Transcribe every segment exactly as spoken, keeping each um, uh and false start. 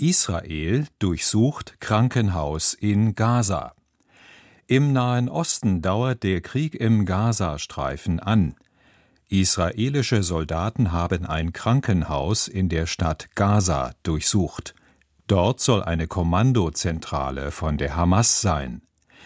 Israel durchsucht Krankenhaus in Gaza. Im Nahen Osten dauert der Krieg im Gazastreifen an. Israelische Soldaten haben ein Krankenhaus in der Stadt Gaza durchsucht. Dort soll eine Kommandozentrale von der Hamas sein.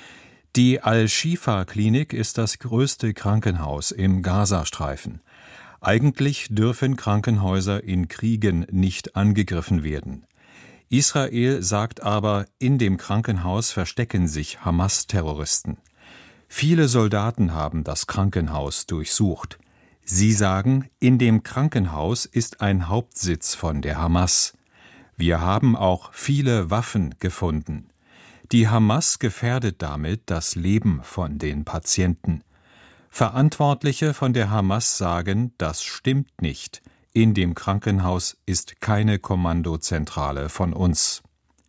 Die Al-Shifa-Klinik ist das größte Krankenhaus im Gazastreifen. Eigentlich dürfen Krankenhäuser in Kriegen nicht angegriffen werden. Israel sagt aber, in dem Krankenhaus verstecken sich Hamas-Terroristen. Viele Soldaten haben das Krankenhaus durchsucht. Sie sagen, in dem Krankenhaus ist ein Hauptsitz von der Hamas. Wir haben auch viele Waffen gefunden. Die Hamas gefährdet damit das Leben von den Patienten. Verantwortliche von der Hamas sagen, das stimmt nicht. In dem Krankenhaus ist keine Kommandozentrale von uns.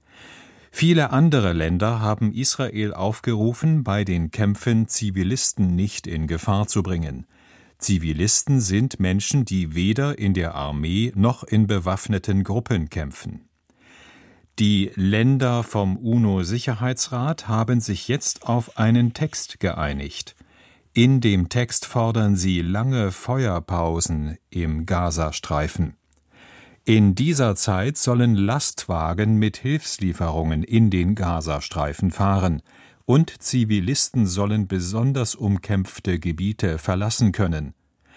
Viele andere Länder haben Israel aufgerufen, bei den Kämpfen Zivilisten nicht in Gefahr zu bringen. Zivilisten sind Menschen, die weder in der Armee noch in bewaffneten Gruppen kämpfen. Die Länder vom UNO-Sicherheitsrat haben sich jetzt auf einen Text geeinigt. In dem Text fordern sie lange Feuerpausen im Gazastreifen. In dieser Zeit sollen Lastwagen mit Hilfslieferungen in den Gazastreifen fahren und Zivilisten sollen besonders umkämpfte Gebiete verlassen können.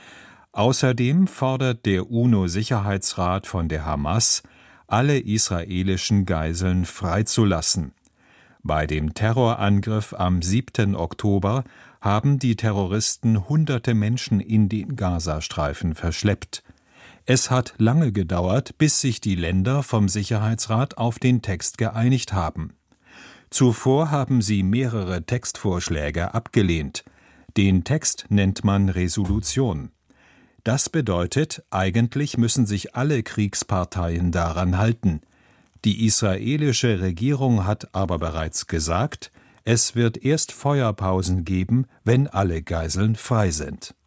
Außerdem fordert der UNO-Sicherheitsrat von der Hamas, alle israelischen Geiseln freizulassen. Bei dem Terrorangriff am siebten Oktober haben die Terroristen hunderte Menschen in den Gazastreifen verschleppt. Es hat lange gedauert, bis sich die Länder vom Sicherheitsrat auf den Text geeinigt haben. Zuvor haben sie mehrere Textvorschläge abgelehnt. Den Text nennt man Resolution. Das bedeutet, eigentlich müssen sich alle Kriegsparteien daran halten. Die israelische Regierung hat aber bereits gesagt, es wird erst Feuerpausen geben, wenn alle Geiseln frei sind.